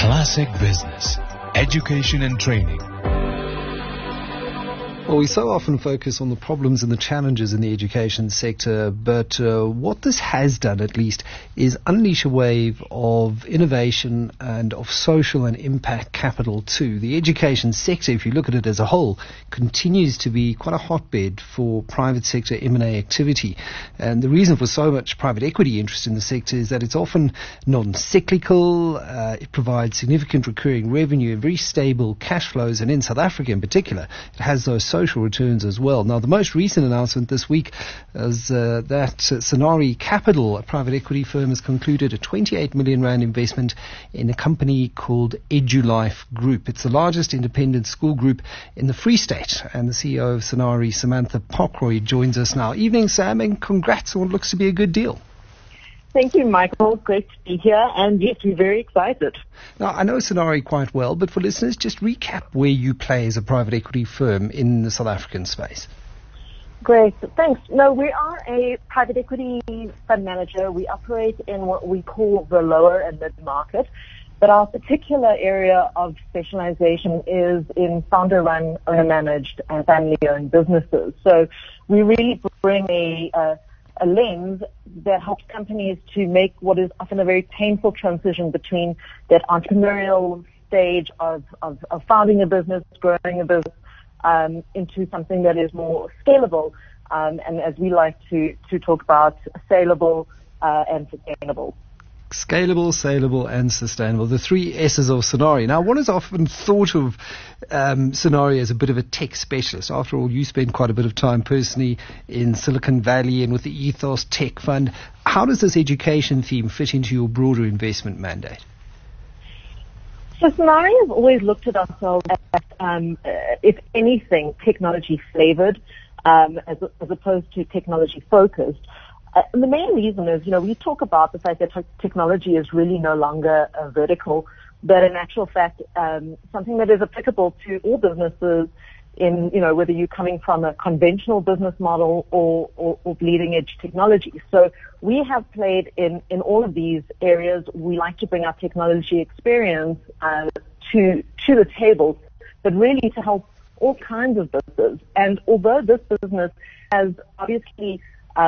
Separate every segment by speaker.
Speaker 1: Classic Business, Education and Training.
Speaker 2: Well, we so often focus on the problems and the challenges in the education sector, but what this has done, at least, is unleash a wave of innovation and of social and impact capital too. The education sector, if you look at it as a whole, continues to be quite a hotbed for private sector M&A activity. And the reason for so much private equity interest in the sector is that it's often non-cyclical, it provides significant recurring revenue and very stable cash flows, and in South Africa in particular, it has those social returns as well. Now, the most recent announcement this week is that Sonari Capital, a private equity firm, has concluded a 28 million rand investment in a company called EduLife Group. It's the largest independent school group in the Free State, and the CEO of Sonari, Samantha Pockroy, joins us now. Evening, Sam, and congrats on what looks to be a good deal.
Speaker 3: Thank you, Michael. Great to be here, and yes, we're very excited.
Speaker 2: Now, I know Sonari quite well, but for listeners, just recap where you play as a private equity firm in the South African space.
Speaker 3: Great, thanks. No, we are a private equity fund manager. We operate in what we call the lower and mid-market, but our particular area of specialization is in founder-run, owner-managed, and family-owned businesses. So we really bring a lens that helps companies to make what is often a very painful transition between that entrepreneurial stage of founding a business, growing a business, into something that is more scalable, and as we like to talk about, saleable and sustainable.
Speaker 2: Scalable, saleable, and sustainable. The three S's of Sonari. Now, one has often thought of Sonari as a bit of a tech specialist. After all, you spend quite a bit of time personally in Silicon Valley and with the Ethos Tech Fund. How does this education theme fit into your broader investment mandate?
Speaker 3: So Sonari has always looked at ourselves as, if anything, technology flavored, as opposed to technology focused. And the main reason is, we talk about the fact that technology is really no longer a vertical, but in actual fact, something that is applicable to all businesses in, whether you're coming from a conventional business model or bleeding edge technology. So we have played in all of these areas. We like to bring our technology experience to the table, but really to help all kinds of businesses. And although this business has obviously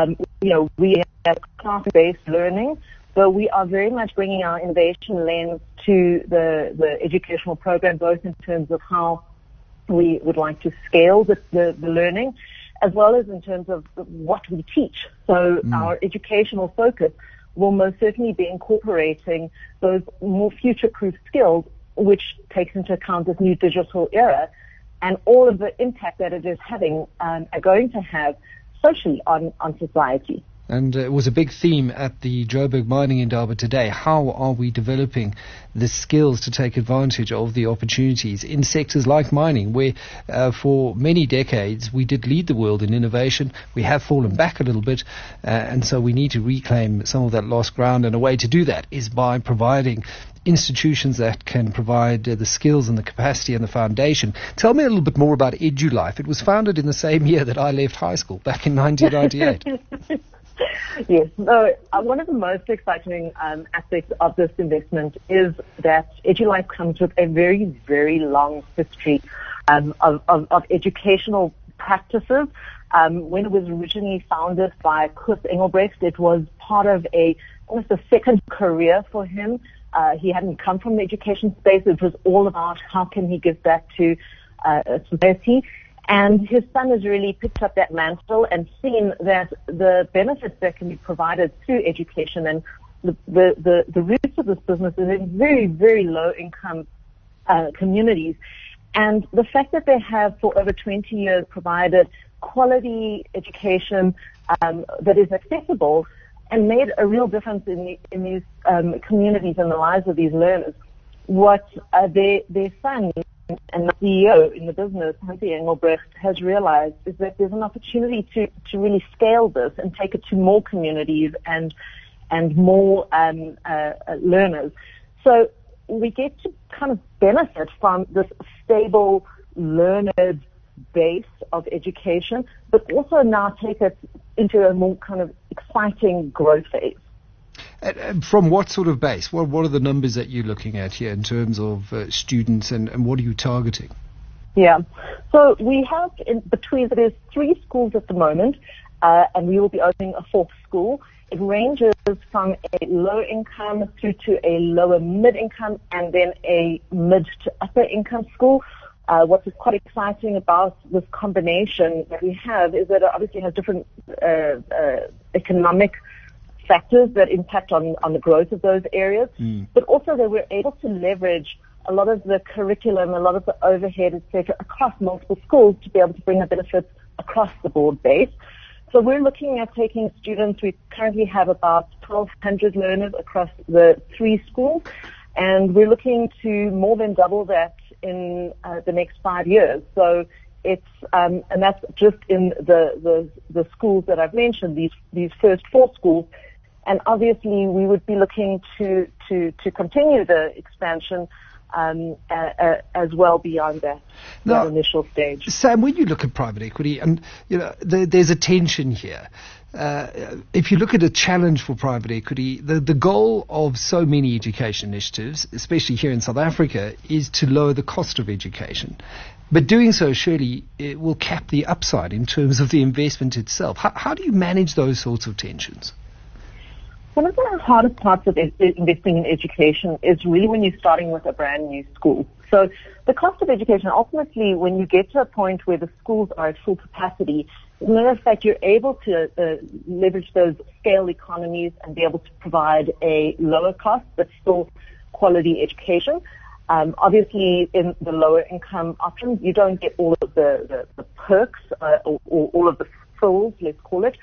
Speaker 3: we have class-based learning, but we are very much bringing our innovation lens to the educational program, both in terms of how we would like to scale the learning, as well as in terms of what we teach. So our educational focus will most certainly be incorporating those more future-proof skills, which takes into account this new digital era and all of the impact that it is having, are going to have socially on society.
Speaker 2: And it was a big theme at the Joburg Mining Indaba today. How are we developing the skills to take advantage of the opportunities in sectors like mining, where for many decades we did lead the world in innovation? We have fallen back a little bit, and so we need to reclaim some of that lost ground. And a way to do that is by providing institutions that can provide the skills and the capacity and the foundation. Tell me a little bit more about EduLife. It was founded in the same year that I left high school, back in 1998.
Speaker 3: Yes. So one of the most exciting aspects of this investment is that EduLife comes with a very, very long history of educational practices. When it was originally founded by Chris Engelbrecht, it was part of almost a second career for him. He hadn't come from the education space. It was all about how can he give back to society. And his son has really picked up that mantle and seen that the benefits that can be provided through education and the roots of this business is in very, very low income communities. And the fact that they have for over 20 years provided quality education that is accessible and made a real difference in these communities and the lives of these learners. What their son and the CEO in the business, Hansi Engelbrecht, has realized is that there's an opportunity to really scale this and take it to more communities and more learners. So we get to kind of benefit from this stable learner base of education, but also now take it into a more kind of exciting growth phase.
Speaker 2: From what sort of base? What are the numbers that you're looking at here in terms of students, and what are you targeting?
Speaker 3: Yeah. So we have there's 3 schools at the moment, and we will be opening a 4th school. It ranges from a low income through to a lower mid income and then a mid to upper income school. What is quite exciting about this combination that we have is that it obviously has different economic factors that impact on the growth of those areas, but also that we're able to leverage a lot of the curriculum, a lot of the overhead, etc., across multiple schools to be able to bring the benefits across the board base. So we're looking at taking students. We currently have about 1,200 learners across the 3 schools, and we're looking to more than double that in the next 5 years. So it's and that's just in the schools that I've mentioned, these first 4 schools. And obviously, we would be looking to continue the expansion as well beyond that initial stage.
Speaker 2: Sam, when you look at private equity, and there's a tension here. If you look at a challenge for private equity, the goal of so many education initiatives, especially here in South Africa, is to lower the cost of education. But doing so, surely, it will cap the upside in terms of the investment itself. How do you manage those sorts of tensions?
Speaker 3: One of the hardest parts of investing in education is really when you're starting with a brand new school. So the cost of education, ultimately, when you get to a point where the schools are at full capacity, as a matter of fact, you're able to leverage those scale economies and be able to provide a lower cost but still quality education. Obviously, in the lower income options, you don't get all of the perks or all of the frills, let's call it.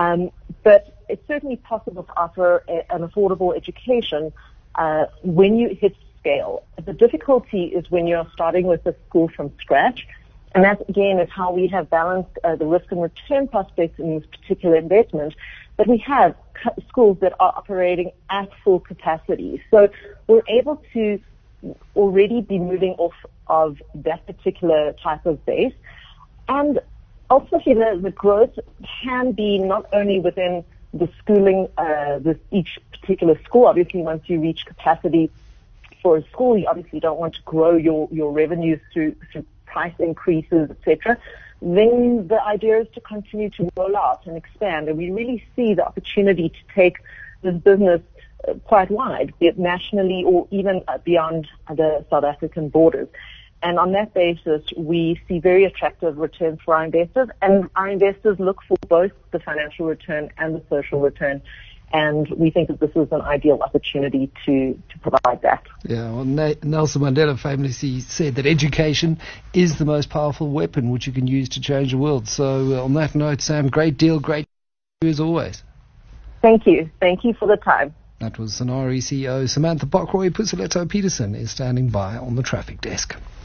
Speaker 3: But it's certainly possible to offer an affordable education when you hit scale. The difficulty is when you're starting with a school from scratch, and that, again, is how we have balanced the risk and return prospects in this particular investment. But we have schools that are operating at full capacity. So we're able to already be moving off of that particular type of base. And ultimately, the growth can be not only within the schooling, each particular school. Obviously, once you reach capacity for a school, you obviously don't want to grow your revenues through price increases, etc. Then the idea is to continue to roll out and expand, and we really see the opportunity to take this business quite wide, be it nationally or even beyond the South African borders. And on that basis, we see very attractive returns for our investors, and our investors look for both the financial return and the social return. And we think that this is an ideal opportunity to provide that.
Speaker 2: Yeah, well, Nelson Mandela famously said that education is the most powerful weapon which you can use to change the world. So on that note, Sam, great deal, great to you as always.
Speaker 3: Thank you. Thank you for the time.
Speaker 2: That was Sanari CEO Samantha Pockroy. Pusuleto Peterson is standing by on the traffic desk.